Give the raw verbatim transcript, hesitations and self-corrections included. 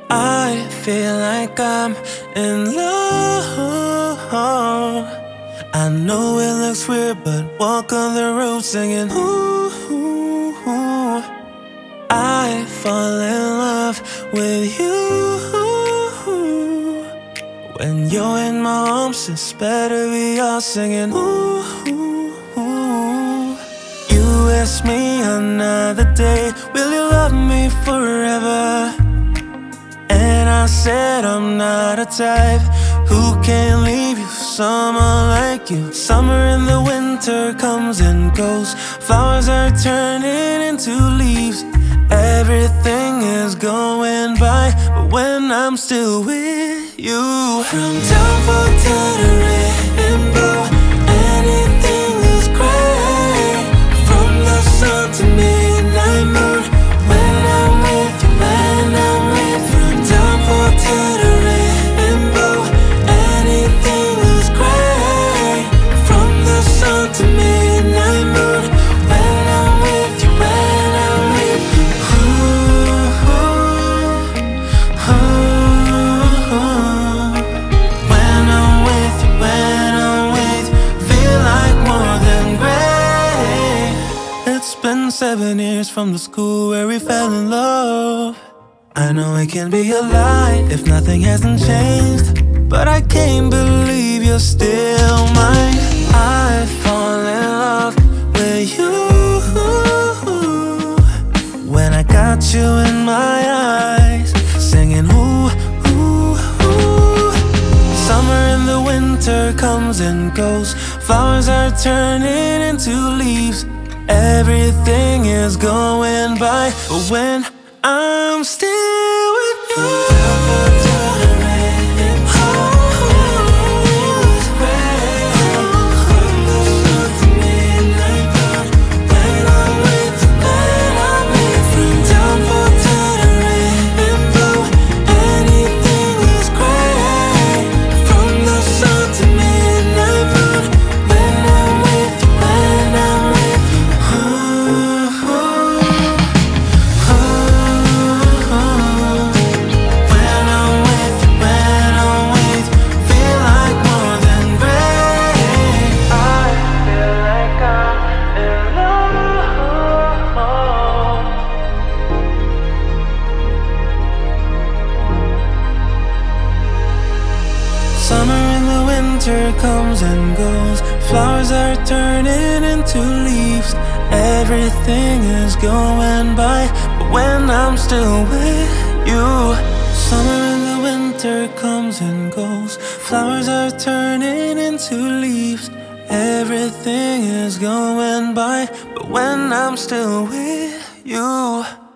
I feel like I'm in love. I know it looks weird, but walk on the road singing ooh, ooh, ooh. I fall in love with you. When you're in my arms, it's better we are singing ooh, ooh, ooh. You asked me another day, will you love me forever? And I said I'm not a type who can leave you, someone like you. Summer and the winter comes and goes, flowers are turning into leaves. Everything is going by, but when I'm still with you. From downfall to the rainbow, anything is great. From the sun to midnight moon, when I'm with you, when I'm with you. From downfall to the rainbow, anything is great. From the sun to midnight moon, when I'm with you, when I'm with you. Ooh, ooh, ooh, ooh. When I'm with you, when I'm with you, feel like more than great. It's been seven years from the school where we fell in love. I know it can be a lie if nothing hasn't changed, but I can't believe you're still mine. I fall in love with you when I got you in my eyes, singing ooh, ooh, ooh. Summer and the winter comes and goes, flowers are turning into leaves. Everything is going by, but when I'm still with you. Summer and the winter comes and goes, flowers are turning into leaves. Everything is going by, but when I'm still with you. Summer and the winter comes and goes, flowers are turning into leaves. Everything is going by, but when I'm still with you.